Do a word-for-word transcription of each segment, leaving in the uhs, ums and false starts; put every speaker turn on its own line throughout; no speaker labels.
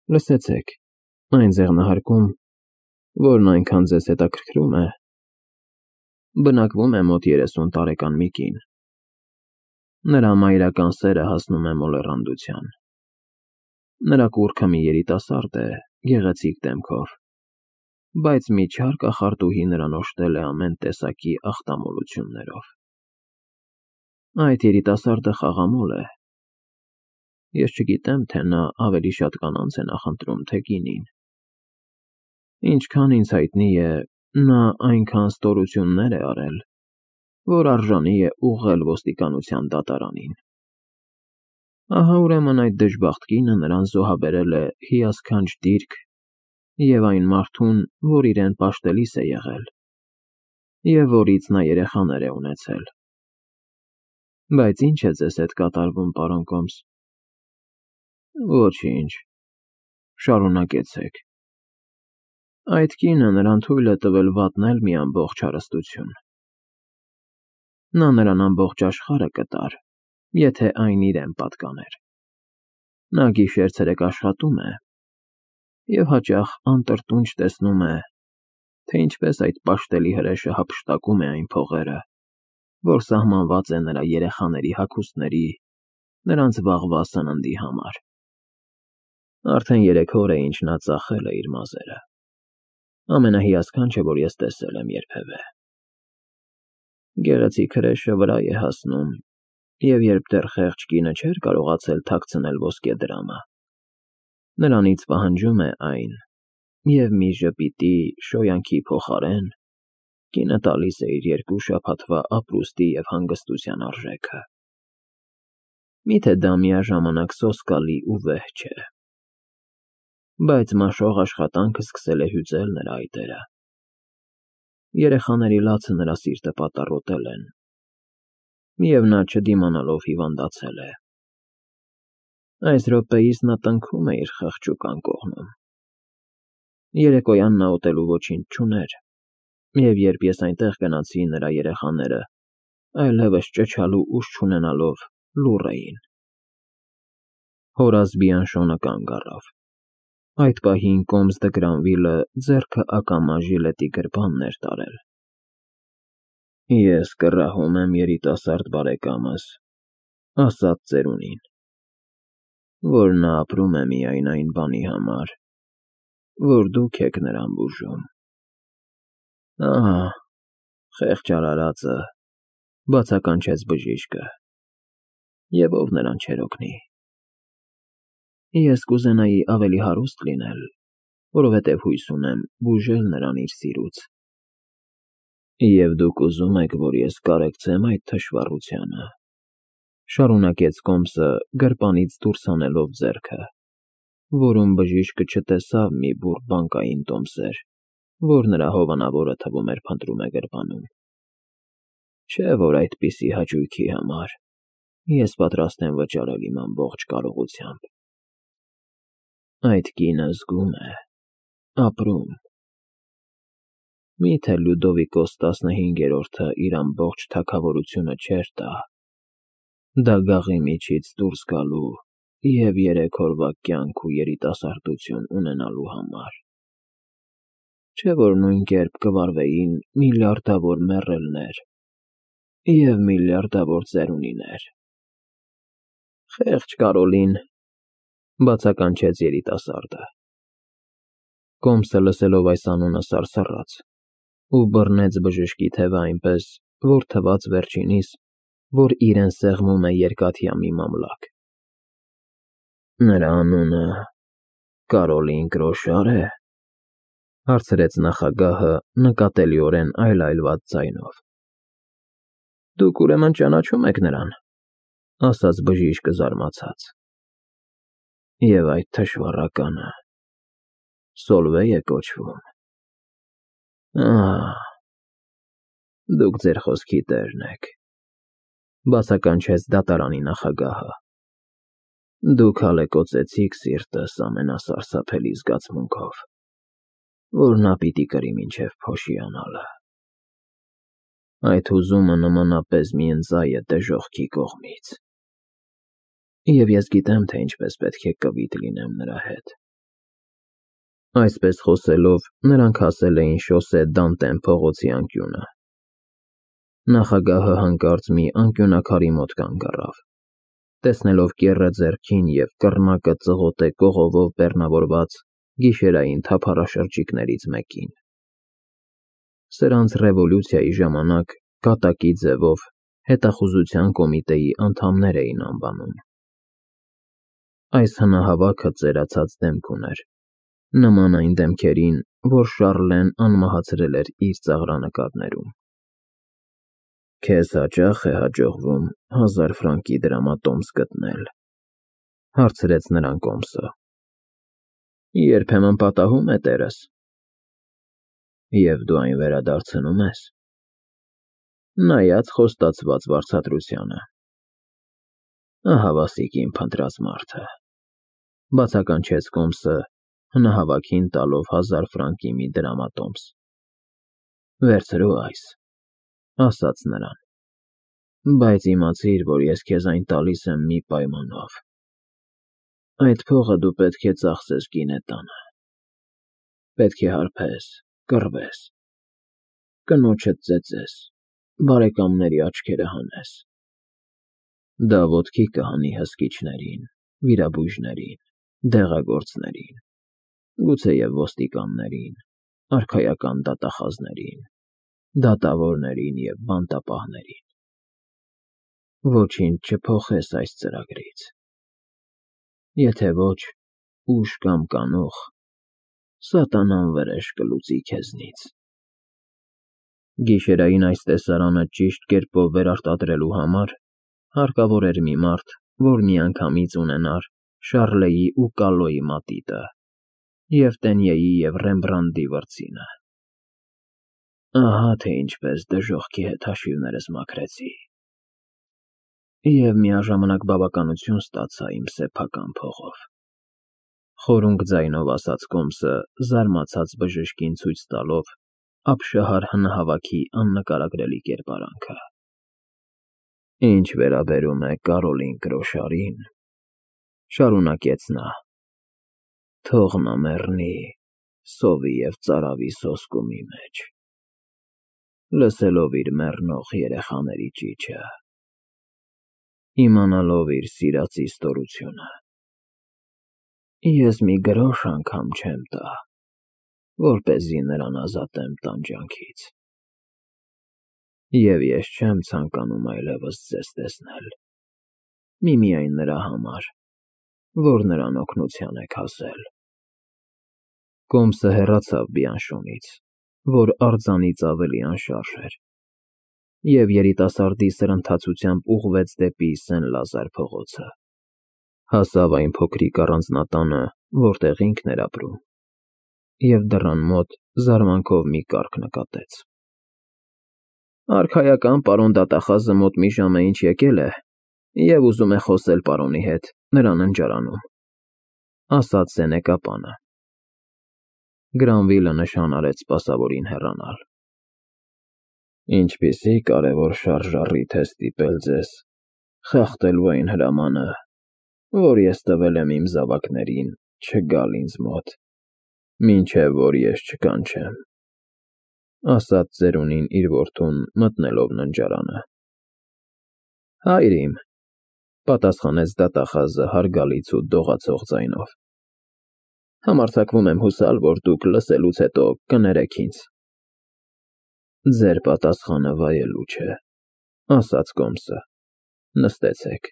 Լսեցեք, այն ձեղնահարկում, որն այնքան ձեզ հետաքրքրում է, բնակվում է մոտ երեսուն տարեկան մի կին։ Նրա մայրական սերը հասնում է մոլեռանդության։ Նրա կուռքը մի երիտասարդ է, գեղեցիկ դեմքով, բայց մի չար կախարդուհի նրան օժտել է ամեն տեսակի ախտամոլություններով։ Այդ երիտասարդը խաղամոլ է։ Ես չգիտեմ, թե նա ավելի շատ կանանց է նախընտրում, թե կինին։ Ինչքան ինձ հայտնի է, նա այնքան ստորություններ է արել, որ արժանի է ուղղել ոստիկանության դատարանին։ Ահա ուրեմն այդ դժբախտ կինը նրան զոհաբերել է հիասքանչ դիրք և այն մարդուն, որ իրեն պաշտելիս է եղել, և որից նա երեխաներ է ունեցել։ Բայց ի՞նչ է ձեզ հետ կատարվում, պարոն Կոմս։ Ոչինչ, շարունակեցեք։ Այդ կինը նրան թույլ է տվել վատնել մի ամբողջ հարստություն։ Նա նրան ամբողջ աշխարհը կտար, եթե այն իրեն պատկաներ։ Նա գիշեր֊ցերեկ աշխատում է և հաճախ անտրտունջ տեսնում է, թե ինչպես այդ պաշտելի հրեշը հափշտակում է այն փողերը, որ սահմանված է նրա երեխաների հագուստների, նրանց վաղվա սննդի համար։ Արդեն երեք օր է, ինչ նա ծախել է իր մազերը։ Ամենահիասքանչը, որ ես տեսել եմ երբևէ։ Գեղեցիկ հրեշը վրա է հասնում, և երբ դեռ խեղճ կինը չէր կարողացել թաքցնել ոսկեդրամը, նրանից պահանջում է այն, և մի ժպիտի, շոյանքի փոխարեն կինը տալիս է իր երկու շաբաթվա ապրուստի և հանգստության արժեքը։ Մի՞թե դա միաժամանակ սոսկալի ու վեհ չէ։ Բայց մաշող աշխատանքը սկսել է հյուծել նրա այտերը։ Երեխաների լացը նրա սիրտը պատառոտել են, և նա չդիմանալով հիվանդացել է։ Այս րոպեիս նա տնքում է իր խղճուկ անկողնում։ Երեկոյան նա ուտելու ոչինչ չուներ, և երբ ես այնտեղ գնացի, նրա երեխաները, այլևս ճչալու ուժ չունենալով, լուռ էին։ Հորազբյան շունը կանգ առավ։ Այդ պահին Կոմս դը Գրանվիլը ձեռքը ակամա ժիլետի գրպանն էր տարել։ Ես կռահում եմ երիտասարդ բարեկամս, ասաց ծերունին, որ նա ապրում է միայն այն բանի համար, որ դուք եք նրան բուժում։ Ահա, խեղճ արարածը, բացականչեց բժիշկը, և ով նրան չէր օգնի։ Ես կուզենայի ավելի հարուստ լինել, որովհետև հույս ունեմ բուժել նրան իր սիրուց։ Եվ դուք ուզում եք, որ ես կարեկցեմ այդ թշվառությանը, շարունակեց Կոմսը գրպանից դուրս հանելով ձեռքը, որում բժիշկը չտեսավ մի բուռ բանկային տոմսեր, որ նրա հովանավորը թվում էր փնտրում է գրպանում։ Չէ՞ որ այդպիսի հաճույքի համար ես պատրաստ եմ վճարել իմ ամբողջ կարողությամբ։ Այդ կինը զգում է, ապրում։ Մի՞թե Լյուդովիկոս տասնհինգերորդը իր ամբողջ թագավորությունը չէր տա դագաղի միջից դուրս գալու և երեք օրվա կյանք ու երիտասարդություն ունենալու համար։ Չէ՞ որ նույն կերպ կվարվեին միլիարդավոր մեռելներ և միլիարդավոր ծերունիներ։ Խեղճ Կարոլին, բացականչեց երիտասարդը։ Կոմսը լսելով այս անունը սարսռաց ու բռնեց բժշկի թևը այնպես, որ թվաց վերջինիս, որ իրեն սեղմում է երկաթյա մի մամլակ։ Նրա անունը Կարոլին Կրոշա՞ր է, հարցրեց նախագահը նկատելիորեն այլայլված ձայնով։ Դուք ուրեմն ճանաչում եք նրան, ասաց բժիշկը զարմացած։ Եվ այդ թշվառականը Սոլվեյ է կոչվում։ Ահ, դուք ձեր խոսքի տերն եք, բացականչեց դատարանի նախագահը։ Դուք ալեկոծեցիք սիրտս ամենասարսափելի զգացմունքով, որ նա պիտի կրի մինչև փոշի անալը։ Այդ հուզումը նմանապես մի ընծայ է դժոխքի կողմից, և ես գիտեմ, թե ինչպես պետք է կվիտ լինեմ նրա հետ։ Այսպես խոսելով, նրանք հասել էին շոսե Դանտեն փողոցի անկյունը։ Նախագահը հանկարծ մի անկյունակարի մոտ կանգ առավ, տեսնելով կեռը ձեռքին և կռնակը ծղոտե կողովով բեռնավորված գիշերային թափառաշրջիկներից մեկին։ Սրանց ռևոլյուցիայի ժամանակ կատակի ձևով հետախուզության կոմիտեի անդամներ էին անվանում։ Այս հնահավաքը ծերացած դեմք ուներ, նման այն դեմքերին, որ Շառլեն անմահացրել էր իր ծաղրանկարներում։ Քեզ հաճա՞խ է հաջողվում հազար ֆրանկի դրամատոմս գտնել, հարցրեց նրան Կոմսը։ Երբեմն պատահում է, տերս։ Եվ դու այն վերադարձնու՞մ ես։ Նայած խոստացված վարձատրությանը։ Ահա վասիկ իմ փնտրած մարդը, բացականչեց Կոմսը, հնահավաքին տալով հազար ֆրանկի մի դրամատոմս։ Վերցրու այս, ասաց նրան, բայց իմացիր, որ ես քեզ այն տալիս եմ մի պայմանով. այդ փողը դու պետք է ծախսես գինետանը, պետք է հարբես, կռվես, կնոջդ ծեծես, բարեկամների աչքերը հանես։ Դա ոտքի կհանի հսկիչներին, վիրաբույժներին, դեղագործներին, գուցեև ոստիկաններին, արքայական դատախազներին, դատավորներին և բանտապահներին։ Ոչինչ չփոխես այս ծրագրից։ Եթե ոչ, ուշ կամ կանուխ սատանան վրեժ կլուծի քեզնից։ Գիշերային այս տեսարանը ճիշտ կերպով վերարտադրելու համար հարկավոր էր մի մարդ, որ միանգամից ունենար Շառլեի ու Կալոյի մատիտը և Տենյեի և Ռեմբրանդտի վրձինը։ Ահա թե ինչպես դժոխքի հետ հաշիվներս մաքրեցի։ Եվ միաժամանակ բավականություն ստացա իմ սեփական փողով, խորունկ ձայնով ասաց Կոմսը, զարմացած բժշկին ցույց տալով ապշահար հնահավաքի աննկարագրելի կերպարանքը։ Ինչ վերաբերում է Կարոլին Կրոշարին, շարունակեց նա, թող նա մեռնի սովի և ծարավի սոսկումի մեջ, լսելով իր մեռնող երեխաների ճիչը, իմանալով իր սիրածի ստորությունը։ Ես մի գրոշ անգամ չեմ տա, որպեսզի նրան ազատեմ տանջանքից։ Եվ ես չեմ ցանկանում այլևս ձեզ տեսնել, միմիայն նրա համար, որ նրան օգնության եք հասել։ Կոմսը հեռացավ Բիանշոնից, որ արձանից ավելի անշարժ էր, և երիտասարդի սրընթացությամբ ուղղվեց դեպի Սեն֊Լազար փողոցը, հասավ այն փոքրիկ առանձնատանը, որտեղ ինքն էր ապրում, և դռան մոտ զարմանքով մի կառք նկատեց։ Արքայական պարոն դատախազը մոտ մի ժամ է ինչ եկել է և ուզում է խոսել պարոնի հետ նրա ննջարանում, ասաց սենեկապանը։ Գրանվիլը նշան արեց սպասավորին հեռանալ։ Ինչպիսի կարևոր շարժառիթ է ստիպել ձեզ խախտելու այն հրամանը, որ ես տվել եմ իմ զավակներին չգալ ինձ մոտ, մինչև որ ես չկանչեմ, ասաց ծերունին իր որդուն մտնելով ննջարանը։ Հայր իմ, պատասխանեց դատախազը հարգալից ու դողացող ձայնով, համարձակվում եմ հուսալ, որ դուք լսելուց հետո կներեք ինձ։ Ձեր պատասխանը վայելուչ է, ասաց Կոմսը, նստեցեք։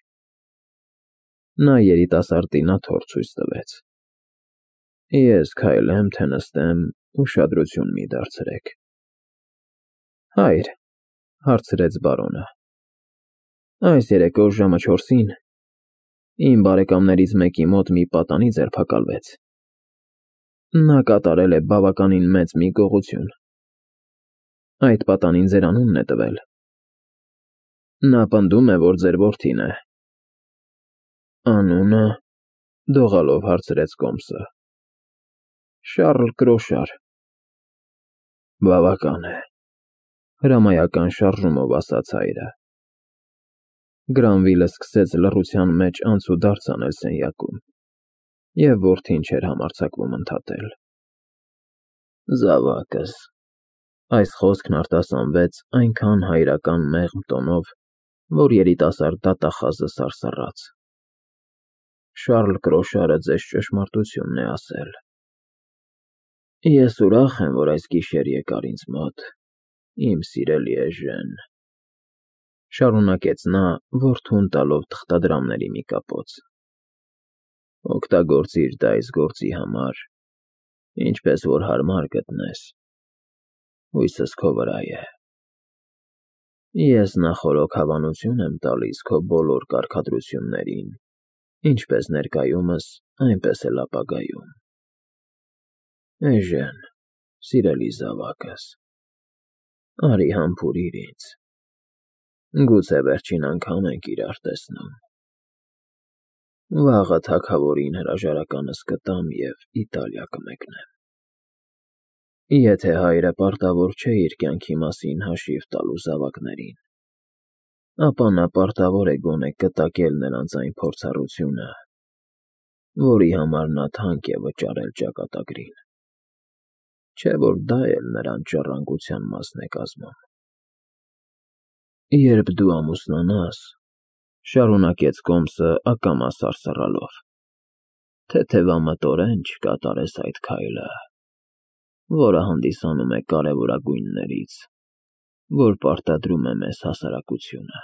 Նա երիտասարդին աթոռ ցույց տվեց։ Ես քայլեմ, թե նստեմ, ուշադրություն մի դարձրեք։ Հայր, հարցրեց բարոնը, այս երեկո ժամը չորսին իմ բարեկամներից մեկի մոտ մի պատանի ձերբակալվեց։ Նա կատարել է բավականին մեծ մի գողություն։ Այդ պատանին ձեր անունն է տվել։ Նա պնդում է, որ ձեր որդին է։ Անունը, դողալով հարցրեց Կոմսը։ Շառլ Կրոշար։ Բավական է, հրամայական շարժումով ասաց հայրը։ Գրանվիլը սկսեց լռության մեջ անցուդարձ անել սենյակում, և որդին չէր համարձակվում ընդհատել։ Զավակս։ Այս խոսքն արտասանվեց այնքան հայրական մեղմ տոնով, որ երիտասարդ դատախազը սարսռաց։ Շառլ Կրոշարը ձեզ ճշմարտությունն է ասել։ Ես ուրախ եմ, որ այս գիշեր եկար ինձ մոտ, իմ սիրելի էժեն, շարունակեց նա, որդուն տալով թղթադրամների մի կապոց։ Օգտագործիր դա այս գործի համար, ինչպես որ հարմար գտնես, հույսս քո վրա է։ Ես նախօրոք հավանություն եմ տալիս քո բոլոր կարգադրություններին, ինչպես ներկայումս, այնպես էլ ապագայում։ Էժեն, սիրելի զավակս, արի համբուրիր ինձ, գուցե վերջին անգամ ենք իրար տեսնում։ Վաղը թագավորին հրաժարականս կտամ և Իտալիա կմեկնեմ։ Եթե հայրը պարտավոր չէ իր կյանքի մասին հաշիվ տալու զավակներին, ապա նա պարտավոր է գոնե կտակել նրանց այն փորձառությունը, որի համար նա թանկ է վճարել ճակատագրին, չէ՞ որ դա էլ նրան ժառանգության մասն է կազմում։ Երբ դու ամուսնանաս, շարունակեց Կոմսը ակամա սարսռալով, թեթևամտորեն չկատարես այդ քայլը, որը հանդիսանում է կարևորագույններից, որ պարտադրում է մեզ հասարակությունը։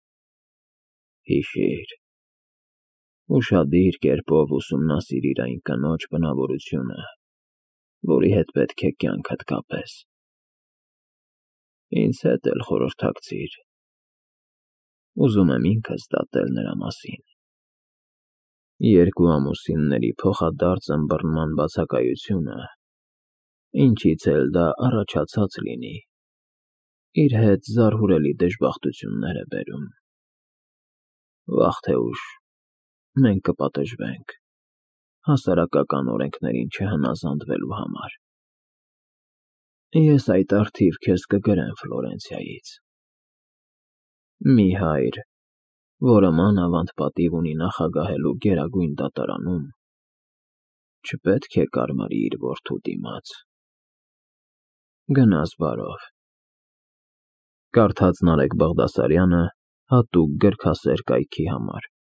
Հիշիր, ուշադիր կերպով ուսումնասիրիր այն կնոջ բնավորությունը, որի հետ պետք է կյանքդ կապես։ Ինձ հետ էլ խորհրդակցիր, ուզում եմ ինքս դատել նրա մասին։ Երկու ամուսինների փոխադարձ ըմբռնման բացակայությունը, ինչից էլ դա առաջացած լինի, իր հետ զարհուրելի դժբախտություններ է բերում։ Վաղ թե ուշ մենք կպատժվենք, հասարակական օրենքներին չհնազանդվելու համար։ Ես այդ առթիվ քեզ կգրեմ Ֆլորենցիայից։ Մի հայր, որը մանավանդ պատիվ ունի նախագահելու Գերագույն դատարանում, չպետք է կարմրի իր որդու դիմաց։ Գնաս բարով։ Կարդաց Նարեկ Բաղդասարյանը հատուկ գրքասեր կայքի համար։